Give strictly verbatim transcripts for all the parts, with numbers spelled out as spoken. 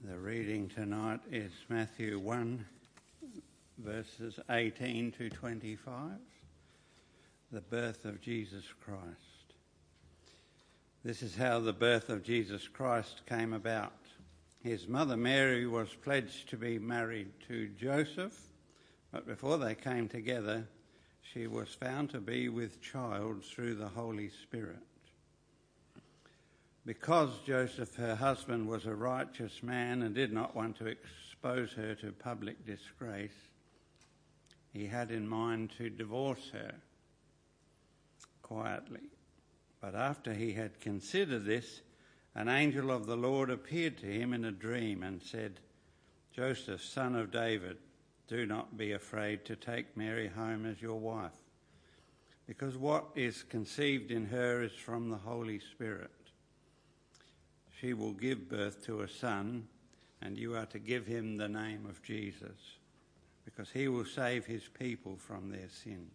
The reading tonight is Matthew one, verses eighteen to twenty-five, the birth of Jesus Christ. This is how the birth of Jesus Christ came about. His mother Mary was pledged to be married to Joseph, but before they came together, she was found to be with child through the Holy Spirit. Because Joseph, her husband, was a righteous man and did not want to expose her to public disgrace, he had in mind to divorce her quietly. But after he had considered this, an angel of the Lord appeared to him in a dream and said, "Joseph, son of David, do not be afraid to take Mary home as your wife, because what is conceived in her is from the Holy Spirit. She will give birth to a son, and you are to give him the name of Jesus, because he will save his people from their sins."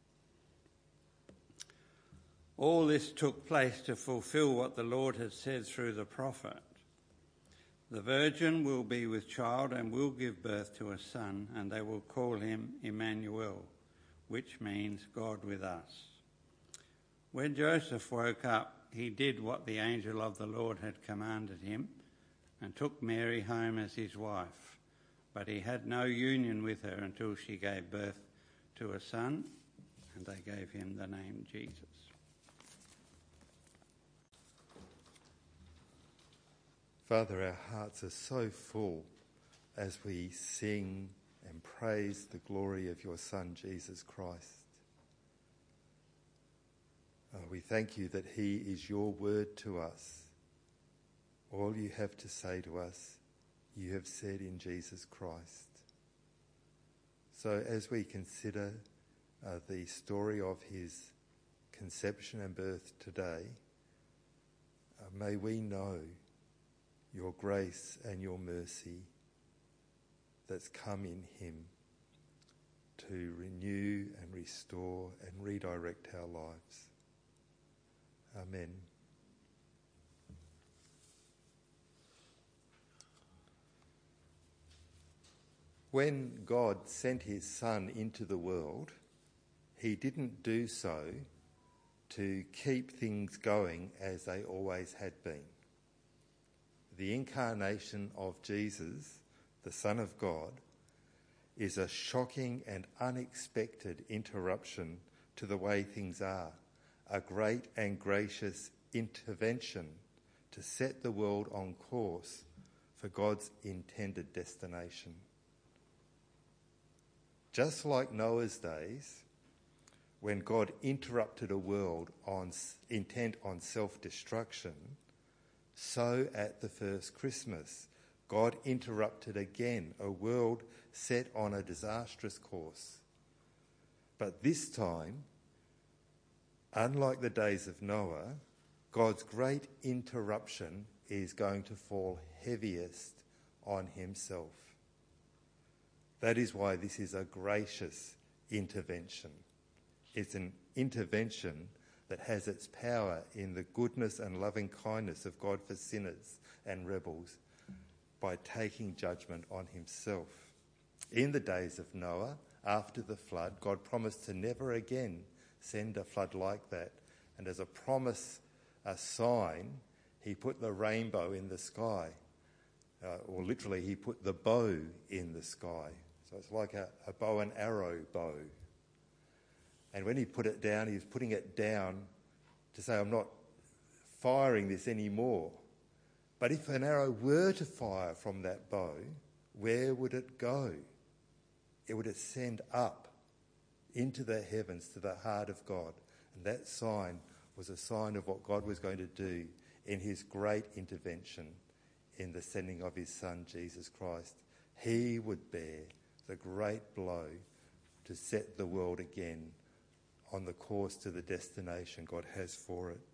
All this took place to fulfill what the Lord had said through the prophet. The virgin will be with child and will give birth to a son, and they will call him Emmanuel, which means God with us. When Joseph woke up, he did what the angel of the Lord had commanded him and took Mary home as his wife. But he had no union with her until she gave birth to a son, and they gave him the name Jesus. Father, our hearts are so full as we sing and praise the glory of your Son, Jesus Christ. Uh, we thank you that he is your word to us. All you have to say to us, you have said in Jesus Christ. So as we consider uh, the story of his conception and birth today, uh, may we know your grace and your mercy that's come in him to renew and restore and redirect our lives. Amen. When God sent his Son into the world, he didn't do so to keep things going as they always had been. The incarnation of Jesus, the Son of God, is a shocking and unexpected interruption to the way things are. A great and gracious intervention to set the world on course for God's intended destination. Just like Noah's days, when God interrupted a world on intent on self-destruction, so at the first Christmas, God interrupted again a world set on a disastrous course. But this time, unlike the days of Noah, God's great interruption is going to fall heaviest on himself. That is why this is a gracious intervention. It's an intervention that has its power in the goodness and loving kindness of God for sinners and rebels by taking judgment on himself. In the days of Noah, after the flood, God promised to never again send a flood like that. And as a promise, a sign, he put the rainbow in the sky. Uh, or literally, he put the bow in the sky. So it's like a, a bow and arrow bow. And when he put it down, he was putting it down to say, I'm not firing this anymore. But if an arrow were to fire from that bow, where would it go? It would ascend up into the heavens to the heart of God. And that sign was a sign of what God was going to do in his great intervention in the sending of his Son, Jesus Christ. He would bear the great blow to set the world again on the course to the destination God has for it.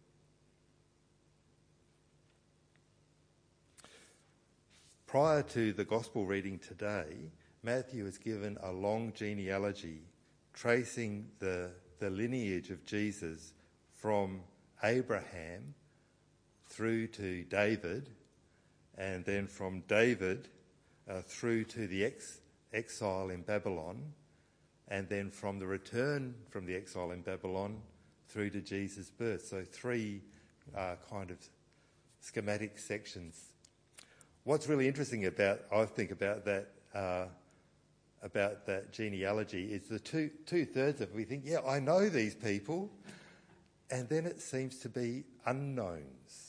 Prior to the gospel reading today, Matthew has given a long genealogy tracing the, the lineage of Jesus from Abraham through to David and then from David uh, through to the ex- exile in Babylon, and then from the return from the exile in Babylon through to Jesus' birth. So three uh, kind of schematic sections. What's really interesting about, I think, about that uh, about that genealogy is the two two thirds of it. We think, yeah, I know these people, and then it seems to be unknowns.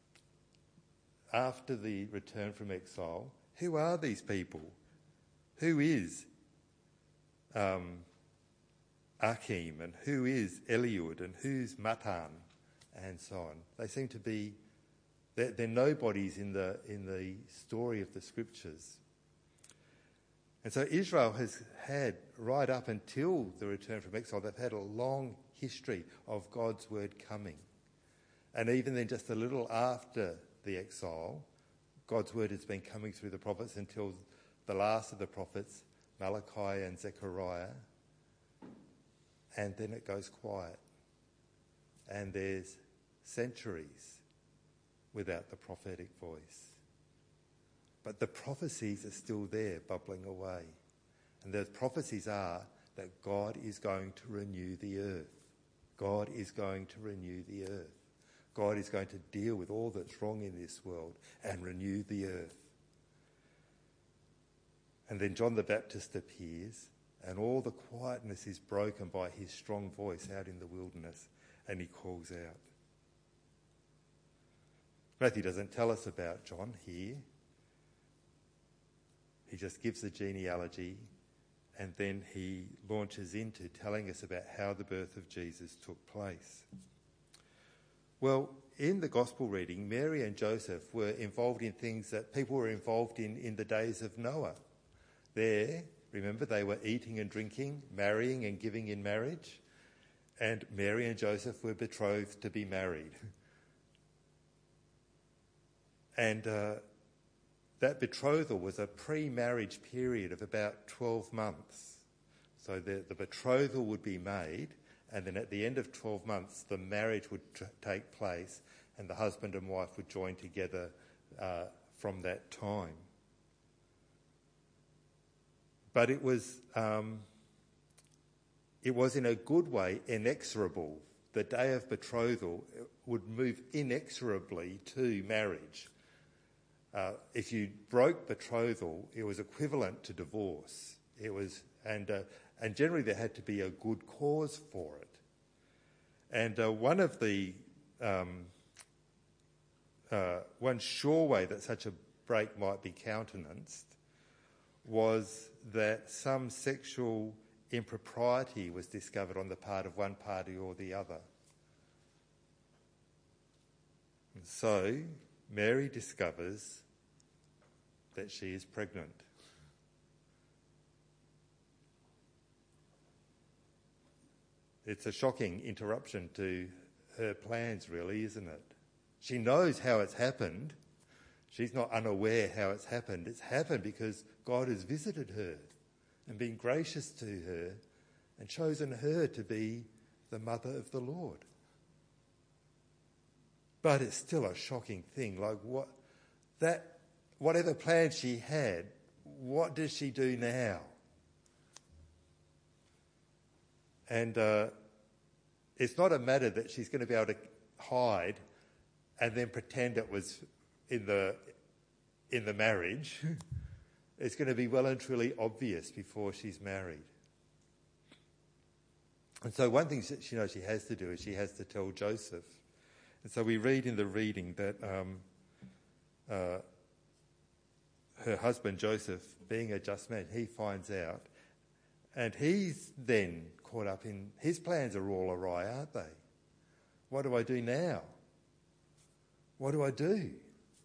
After the return from exile, who are these people? Who is um, Achim, and who is Eliud, and who's Matan, and so on? They seem to be they're, they're nobodies in the in the story of the scriptures. And so Israel has had, right up until the return from exile, they've had a long history of God's word coming. And even then, just a little after the exile, God's word has been coming through the prophets until the last of the prophets, Malachi and Zechariah. And then it goes quiet. And there's centuries without the prophetic voice. But the prophecies are still there, bubbling away. And those prophecies are that God is going to renew the earth. God is going to renew the earth. God is going to deal with all that's wrong in this world and renew the earth. And then John the Baptist appears, and all the quietness is broken by his strong voice out in the wilderness, and he calls out. Matthew doesn't tell us about John here. He just gives the genealogy, and then he launches into telling us about how the birth of Jesus took place. Well, in the gospel reading, Mary and Joseph were involved in things that people were involved in in the days of Noah. There, remember, they were eating and drinking, marrying and giving in marriage, and Mary and Joseph were betrothed to be married. And uh, that betrothal was a pre-marriage period of about twelve months. So the, the betrothal would be made, and then at the end of twelve months, the marriage would t- take place, and the husband and wife would join together uh, from that time. But it was, um, it was in a good way inexorable. The day of betrothal would move inexorably to marriage. Uh, if you broke betrothal, it was equivalent to divorce. It was, and uh, and generally there had to be a good cause for it. And uh, one of the um, uh, one sure way that such a break might be countenanced was that some sexual impropriety was discovered on the part of one party or the other. And so Mary discovers that she is pregnant. It's a shocking interruption to her plans, really, isn't it? She knows how it's happened. She's not unaware how it's happened. It's happened because God has visited her and been gracious to her and chosen her to be the mother of the Lord. But it's still a shocking thing. Like what that, whatever plan she had, what does she do now? And uh, it's not a matter that she's going to be able to hide and then pretend it was in the in the marriage. It's going to be well and truly obvious before she's married. And so one thing she knows she has to do is she has to tell Joseph. And so we read in the reading that um, uh, her husband Joseph, being a just man, he finds out, and he's then caught up in, his plans are all awry, aren't they? What do I do now? What do I do?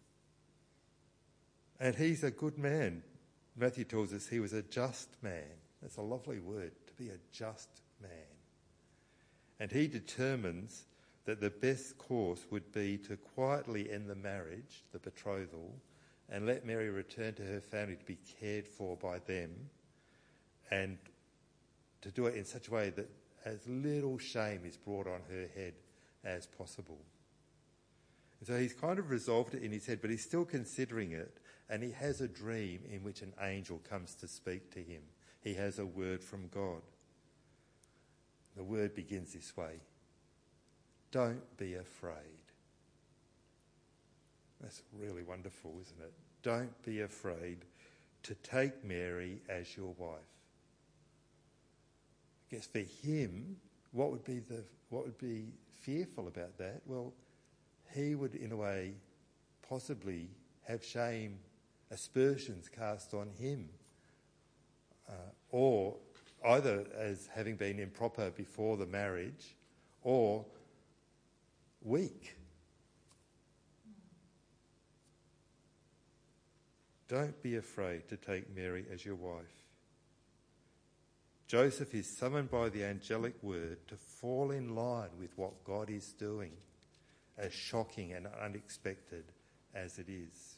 And he's a good man. Matthew tells us he was a just man. That's a lovely word, to be a just man. And he determines that the best course would be to quietly end the marriage, the betrothal, and let Mary return to her family to be cared for by them, and to do it in such a way that as little shame is brought on her head as possible. And So he's kind of resolved it in his head, but he's still considering it, and he has a dream in which an angel comes to speak to him. He has a word from God. The word begins this way: don't be afraid. That's really wonderful, isn't it? Don't be afraid to take Mary as your wife. I guess for him, what would be the what would be fearful about that? Well, he would, in a way, possibly have shame, aspersions cast on him, uh, or either as having been improper before the marriage, or weak. Don't be afraid to take Mary as your wife. Joseph is summoned by the angelic word to fall in line with what God is doing, as shocking and unexpected as it is.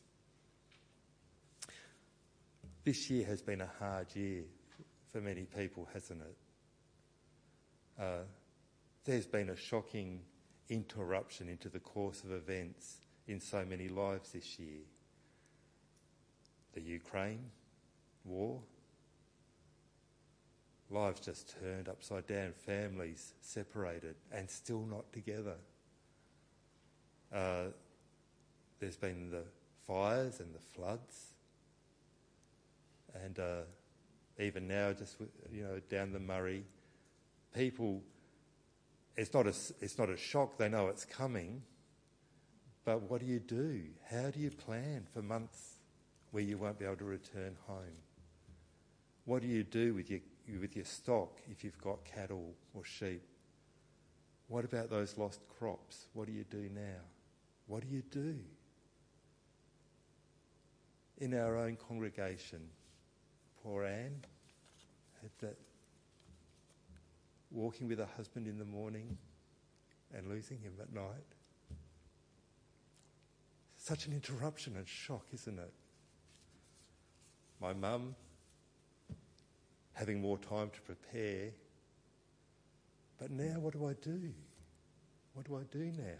This year has been a hard year for many people, hasn't it? Uh, there's been a shocking interruption into the course of events in so many lives this year. The Ukraine war, lives just turned upside down, families separated and still not together. Uh, there's been the fires and the floods, and uh, even now, just you know, down the Murray, people. It's not a it's not a shock. They know it's coming, but what do you do? How do you plan for months where you won't be able to return home? What do you do with your with your stock if you've got cattle or sheep? What about those lost crops? What do you do now? What do you do? In our own congregation, poor Anne had that walking with her husband in the morning and losing him at night. Such an interruption and shock, isn't it? My mum, having more time to prepare. But now what do I do? What do I do now?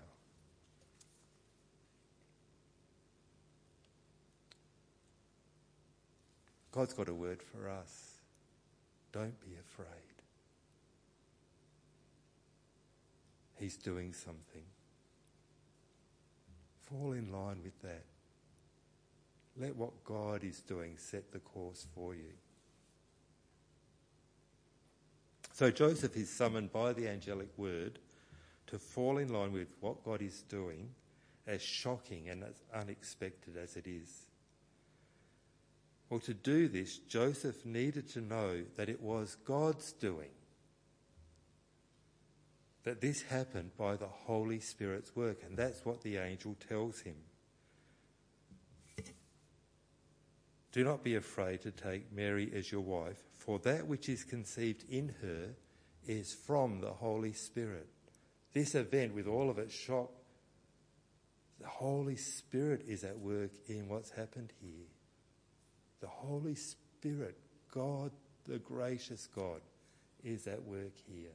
God's got a word for us. Don't be afraid. He's doing something. Fall in line with that. Let what God is doing set the course for you. So Joseph is summoned by the angelic word to fall in line with what God is doing, as shocking and as unexpected as it is. Well, to do this, Joseph needed to know that it was God's doing, that this happened by the Holy Spirit's work, and that's what the angel tells him. Do not be afraid to take Mary as your wife, for that which is conceived in her is from the Holy Spirit. This event, with all of its shock, the Holy Spirit is at work in what's happened here. The Holy Spirit, God, the gracious God, is at work here.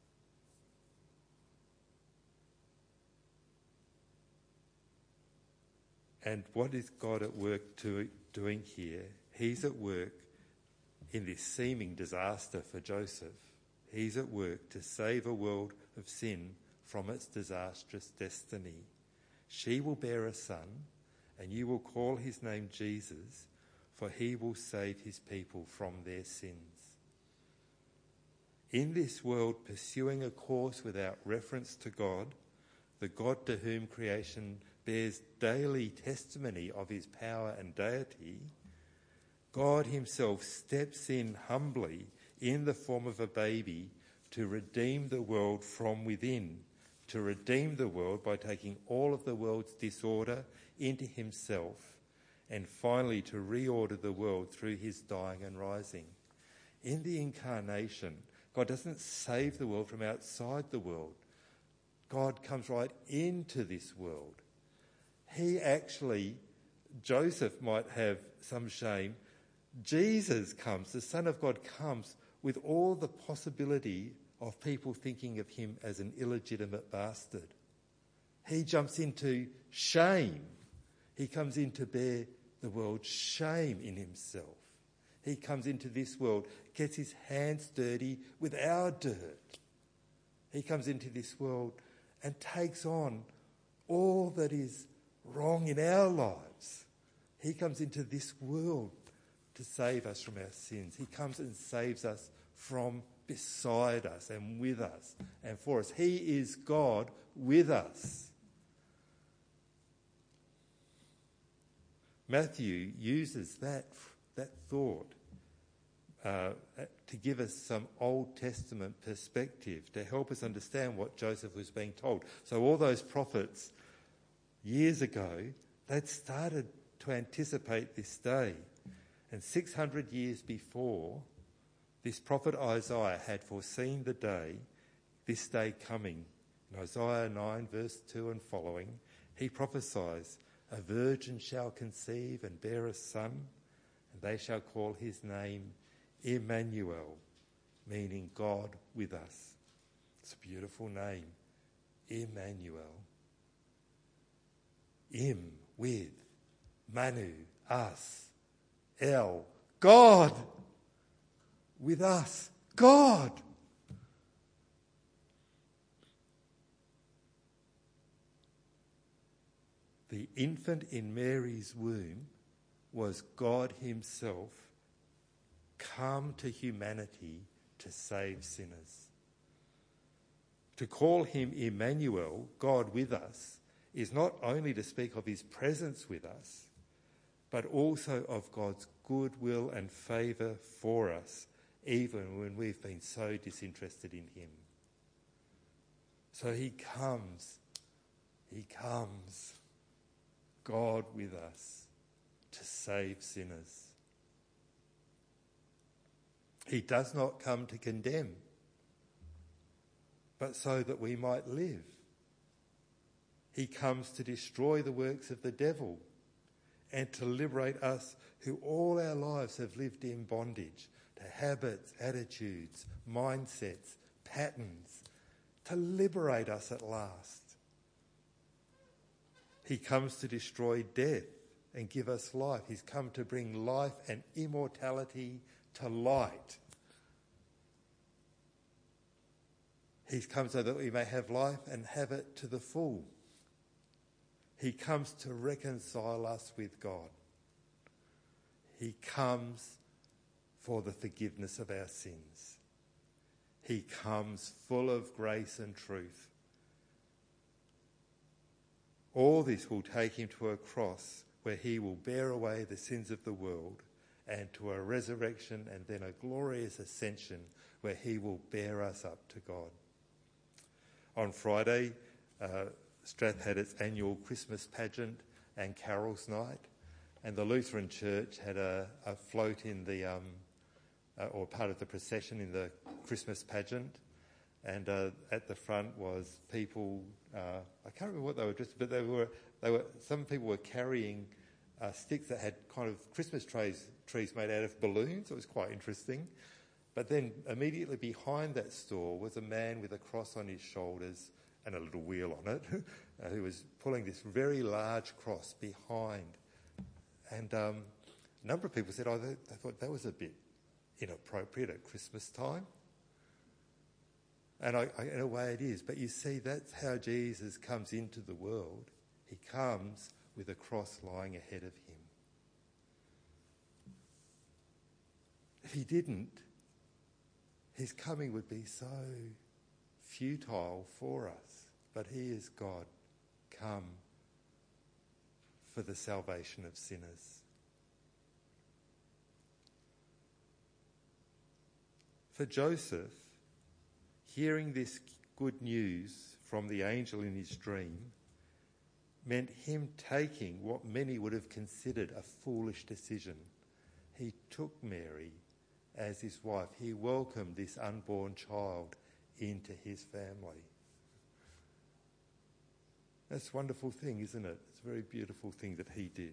And what is God at work to, doing here? He's at work in this seeming disaster for Joseph. He's at work to save a world of sin from its disastrous destiny. She will bear a son, and you will call his name Jesus, for he will save his people from their sins. In this world, pursuing a course without reference to God, the God to whom creation bears daily testimony of his power and deity, God himself steps in humbly in the form of a baby to redeem the world from within, to redeem the world by taking all of the world's disorder into himself, and finally to reorder the world through his dying and rising. In the incarnation, God doesn't save the world from outside the world. God comes right into this world. He actually, Joseph might have some shame. Jesus comes, the Son of God comes with all the possibility of people thinking of him as an illegitimate bastard. He jumps into shame. He comes in to bear the world's shame in himself. He comes into this world, gets his hands dirty with our dirt. He comes into this world and takes on all that is wrong in our lives. He comes into this world to save us from our sins. He comes and saves us from beside us and with us and for us. He is God with us. Matthew uses that, that thought uh, to give us some Old Testament perspective, to help us understand what Joseph was being told. So all those prophets years ago, they'd started to anticipate this day. And six hundred years before, this prophet Isaiah had foreseen the day, this day coming. In Isaiah nine, verse two and following, he prophesies, "A virgin shall conceive and bear a son, and they shall call his name Emmanuel," meaning God with us. It's a beautiful name, Emmanuel. Im, with, Manu, us, El, God, with us, God. The infant in Mary's womb was God himself come to humanity to save sinners. To call him Emmanuel, God with us, is not only to speak of his presence with us, but also of God's goodwill and favour for us, even when we've been so disinterested in him. So he comes, he comes, God with us, to save sinners. He does not come to condemn, but so that we might live. He comes to destroy the works of the devil and to liberate us who all our lives have lived in bondage to habits, attitudes, mindsets, patterns, to liberate us at last. He comes to destroy death and give us life. He's come to bring life and immortality to light. He's come so that we may have life and have it to the full. He comes to reconcile us with God. He comes for the forgiveness of our sins. He comes full of grace and truth. All this will take him to a cross where he will bear away the sins of the world, and to a resurrection and then a glorious ascension where he will bear us up to God. On Friday, uh, Strath had its annual Christmas pageant and carols night, and the Lutheran Church had a, a float in the, um, uh, or part of the procession in the Christmas pageant, and uh, at the front was people, uh, I can't remember what they were dressed, but they were, they were, some people were carrying uh, sticks that had kind of Christmas trees, trees made out of balloons. It was quite interesting. But then immediately behind that store was a man with a cross on his shoulders and a little wheel on it, uh, who was pulling this very large cross behind. And um, a number of people said, oh, they, they thought that was a bit inappropriate at Christmas time. And I, I, in a way it is. But you see, that's how Jesus comes into the world. He comes with a cross lying ahead of him. If he didn't, his coming would be so futile for us. But he is God, come for the salvation of sinners. For Joseph, hearing this good news from the angel in his dream meant him taking what many would have considered a foolish decision. He took Mary as his wife. He welcomed this unborn child into his family. That's a wonderful thing, isn't it? It's a very beautiful thing that he did.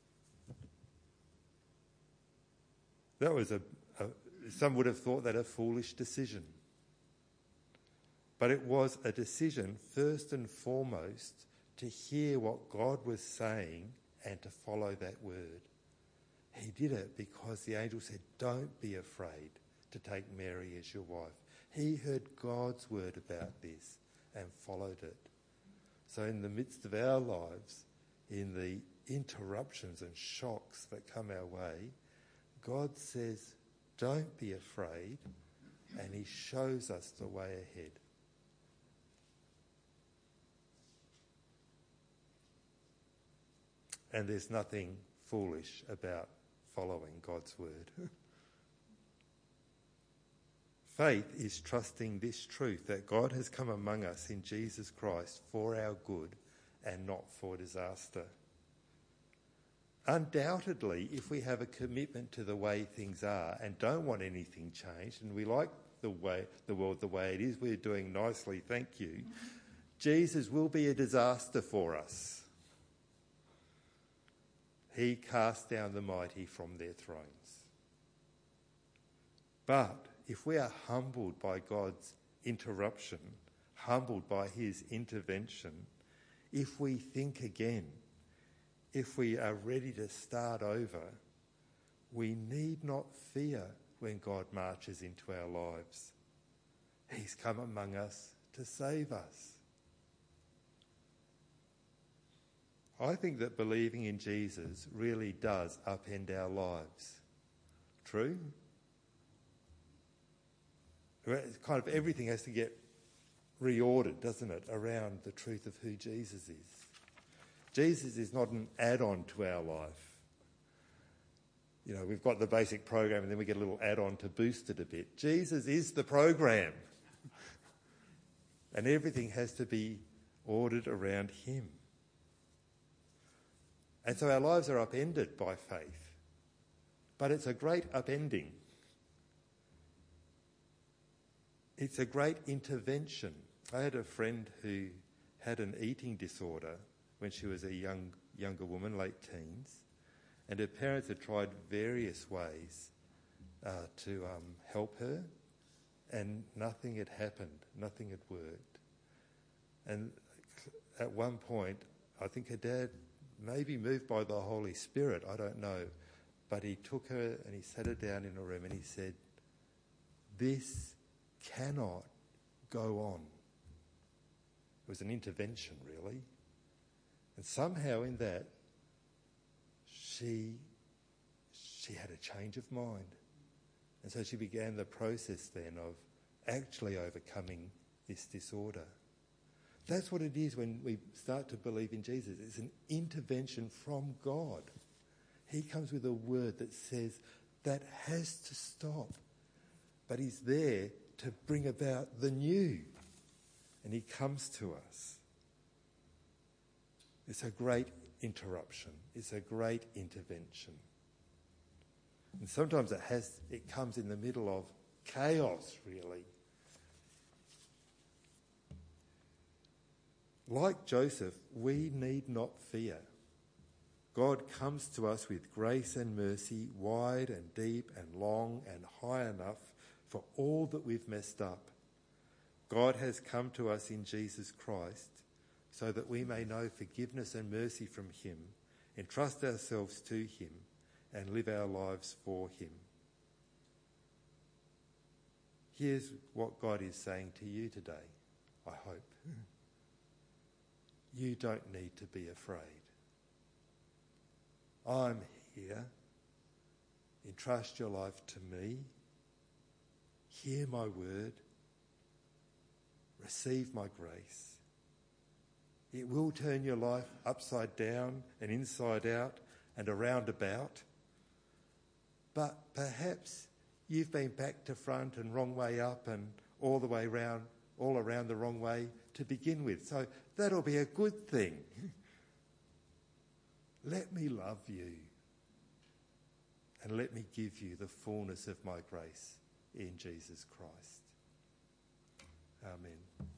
That was a, a some would have thought that a foolish decision. But it was a decision first and foremost to hear what God was saying and to follow that word. He did it because the angel said, don't be afraid to take Mary as your wife. He heard God's word about this and followed it. So in the midst of our lives, in the interruptions and shocks that come our way, God says, don't be afraid, and he shows us the way ahead. And there's nothing foolish about following God's word. Faith is trusting this truth that God has come among us in Jesus Christ for our good and not for disaster. Undoubtedly, if we have a commitment to the way things are and don't want anything changed, and we like the way the world the way it is, we're doing nicely, thank you, Jesus will be a disaster for us. He cast down the mighty from their thrones. But if we are humbled by God's interruption, humbled by his intervention, if we think again, if we are ready to start over, we need not fear when God marches into our lives. He's come among us to save us. I think that believing in Jesus really does upend our lives. True? Kind of everything has to get reordered, doesn't it, around the truth of who Jesus is. Jesus is not an add-on to our life. You know, we've got the basic program and then we get a little add-on to boost it a bit. Jesus is the program. And everything has to be ordered around him. And so our lives are upended by faith. But it's a great upending. It's a great intervention. I had a friend who had an eating disorder when she was a young younger woman, late teens, and her parents had tried various ways uh, to um, help her, and nothing had happened, nothing had worked. And at one point, I think her dad, maybe moved by the Holy Spirit, I don't know, but he took her and he sat her down in a room and he said, this cannot go on. It was an intervention, really. And somehow in that, she, she had a change of mind. And so she began the process then of actually overcoming this disorder. That's what it is when we start to believe in Jesus. It's an intervention from God. He comes with a word that says that has to stop. But he's there to bring about the new. And he comes to us. It's a great interruption. It's a great intervention. And sometimes it has it comes in the middle of chaos, really. Like Joseph, we need not fear. God comes to us with grace and mercy, wide and deep and long and high enough for all that we've messed up. God has come to us in Jesus Christ so that we may know forgiveness and mercy from him, entrust ourselves to him, and live our lives for him. Here's what God is saying to you today, I hope. You don't need to be afraid. I'm here. Entrust your life to me. Hear my word. Receive my grace. It will turn your life upside down and inside out and around about. But perhaps you've been back to front and wrong way up and all the way round, all around the wrong way to begin with. So that'll be a good thing. Let me love you and let me give you the fullness of my grace in Jesus Christ. Amen.